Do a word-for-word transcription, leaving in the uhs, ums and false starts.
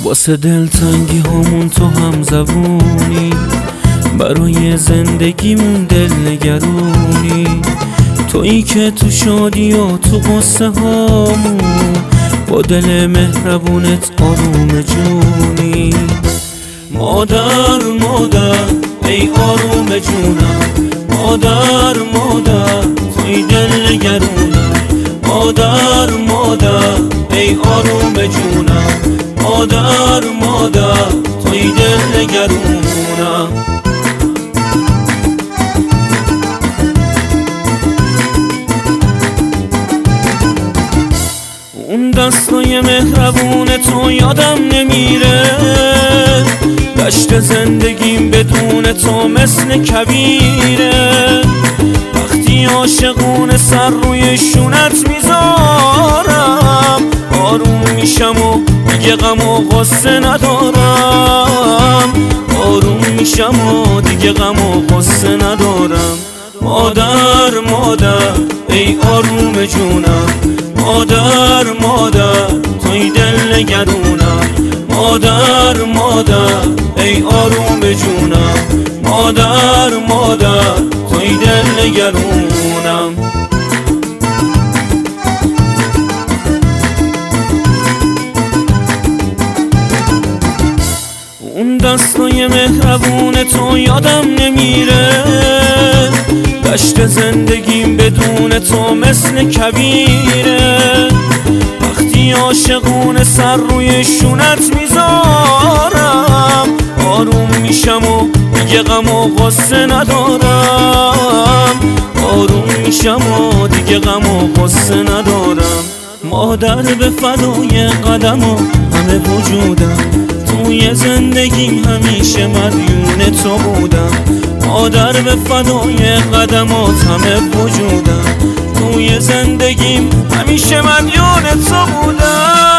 واسه دلتنگی هامون تو هم زبونی، برای زندگیمون دل نگرونی، تویی که تو شادی و تو قصه هامون با دل مهربونت آروم جونی. مادر مادر ای آروم جونم، مادر مادر توی دل نگرونم، مادر مادر ای آروم جونم، مادر مادر توی دل نگرونم. اون دستای مهربون تو یادم نمیره، دشت زندگیم بدون تو مثل کویره، وقتی عاشقونه سر روی شونت میذارم آروم میشم و دیگه غم و غصه ندارم، آروم میشم و دیگه غم و غصه ندارم. مادر مادر ای آروم جونم، مادر مادر توی دل نگرونم، مادر مادر ای آروم جونم، مادر مادر توی دل نگرونم. اون دستای مهربون تو یادم نمیره، دشت زندگیم بدون تو مثل کویره، وقتی عاشقونه سر روی شونت میذارم آروم میشم و دیگه غم و غصه ندارم، آروم میشم و دیگه غم و غصه ندارم. مادر به فدای قدم و همه وجودم، توی زندگیم همیشه مدیون تو بودم، مادر به فدای قدمات همه وجودم، توی زندگیم همیشه مدیون تو بودم.